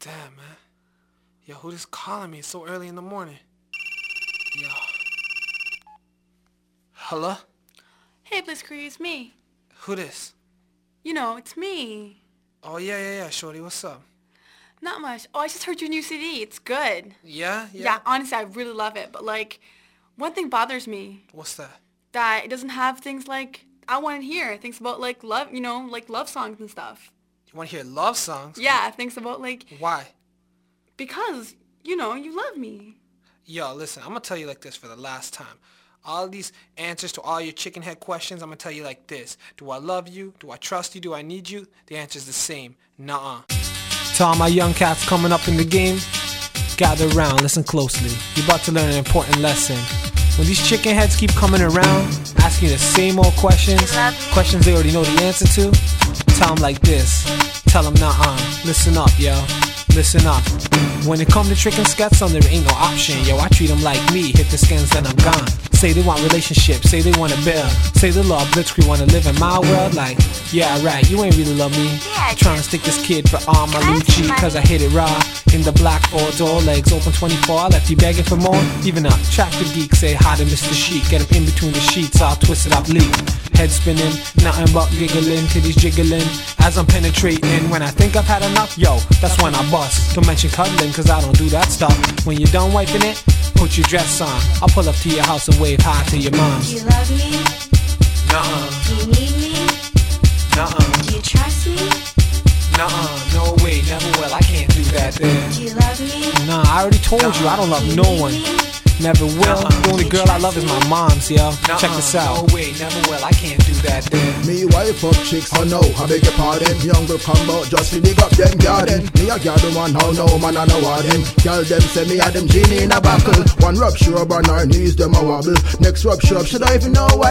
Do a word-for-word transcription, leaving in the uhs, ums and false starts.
Damn, man. Yo, who just calling me so early in the morning? Yo. Hello? Hey, Blitzkrieg, it's me. Who this? You know, it's me. Oh, yeah, yeah, yeah, shorty. What's up? Not much. Oh, I just heard your new C D. It's good. Yeah? Yeah? Yeah, honestly, I really love it. But, like, one thing bothers me. What's that? That it doesn't have things like I Want to Hear. Things about, like, love, you know, like love songs and stuff. You want to hear love songs? Yeah, things about, like... Why? Because, you know, you love me. Yo, listen, I'm going to tell you like this for the last time. All these answers to all your chicken head questions, I'm going to tell you like this. Do I love you? Do I trust you? Do I need you? The answer's the same. Nuh-uh. To all my young cats coming up in the game, gather around, listen closely. You're about to learn an important lesson. When these chicken heads keep coming around, asking the same old questions, questions they already know the answer to, tell them like this. Tell them nuh-uh. Listen up, yo. Listen up. When it come to tricking skets on, there ain't no option. Yo, I treat them like me. Hit the skins, then I'm gone. Say they want relationships, say they want to build. Say the law Blitzkrieg wanna live in my world. Like, yeah, right, you ain't really love me. Yeah, trying to stick this kid for all my Lucci, cause I hit it raw. In the black or door, legs open twenty-four. I left you begging for more. Even a attractive geek say hi to Mister Chic. Get him in between the sheets, all twisted up leak. Head spinning, nothing but giggling, titties jiggling as I'm penetrating. When I think I've had enough, yo, that's when I bust. Don't mention cuddling, cause I don't do that stuff. When you're done wiping it, put your dress on. I'll pull up to your house and wave hi to your mom. Do you love me? Nuh-uh. Do you need me? Nuh-uh. Do you trust me? Nuh-uh. No way, never will. I can't do that there. Do you love me? Nah, I already told you I don't love no one. Never will. The only girl I love is my mom's, yo. Check this out. No way, never will. I can't do that there. Me wife up chicks, oh no, I beg your pardon. Young girl come out just to dig up them garden. Me a girl the one, how no man I know what them. Girl them say me a them genie in a buckle. One rupture up on her knees, them a wobble. Next rupture up, should I even know what